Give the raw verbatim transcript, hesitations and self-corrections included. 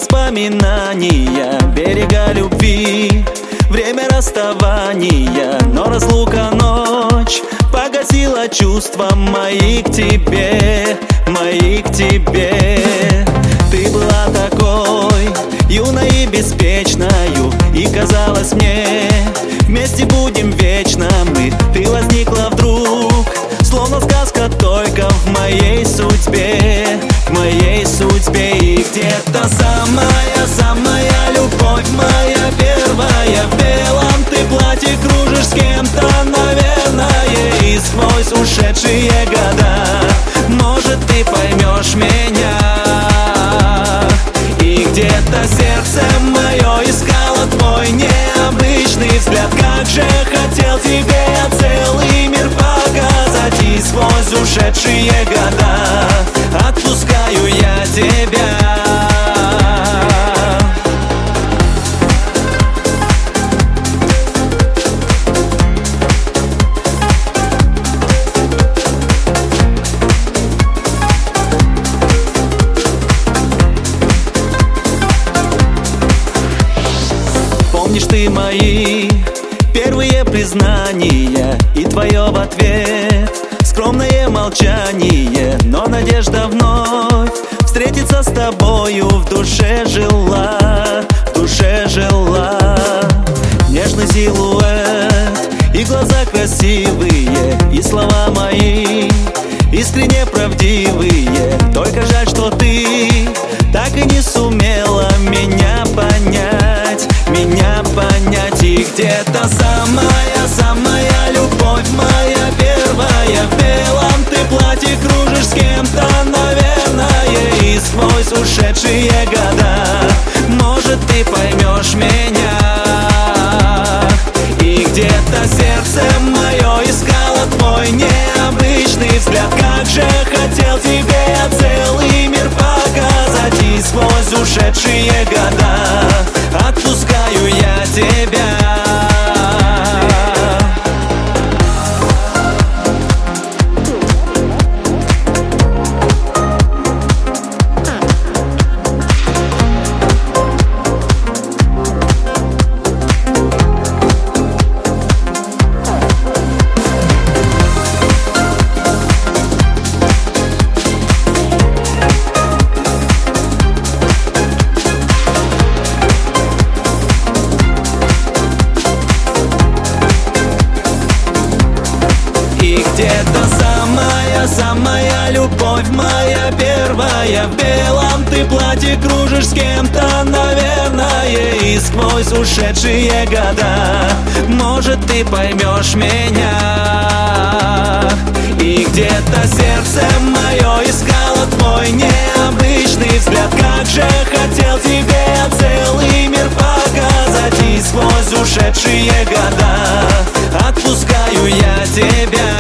воспоминания берега любви, время расставания, но разлука ночь погасила чувства мои к тебе, мои к тебе. Ты была такой юной и беспечною, и казалось мне, вместе будем вечно мы. Ты возникла вдруг, словно сказка, только в моей судьбе, в моей судьбе. И где-то самая-самая любовь моя первая, в белом ты платье кружишь с кем-то, наверное, и сквозь ушедшие года, может, ты поймешь меня. И где-то сердце мое искало твой необычный взгляд, как же хотел тебе целый мир показать, и сквозь ушедшие года отпускаю я тебя. Помнишь ты мои первые признания и твое в ответ скромное молчание, но надежда вновь встретиться с тобою в душе жила, в душе жила. Нежный силуэт и глаза красивые, и слова мои искренне правдивые. Только жаль, что ты так и не сумела меня понять, меня понять. И где-то самая-самая любовь моя первая, в белом ты платье кружишь с кем-то, наверное, и сквозь ушедшие года, может, ты поймешь меня. И где-то сердце мое искало твой необычный взгляд, как же хотел тебе целый мир показать, и сквозь ушедшие года отпускаю я тебя. И где-то самая-самая любовь моя первая, в белом ты платье кружишь с кем-то, наверное, и сквозь ушедшие года, может, ты поймешь меня. И где-то сердце мое искало твой необычный взгляд, как же хотел тебе целый мир показать, и сквозь ушедшие года отпускаю я тебя.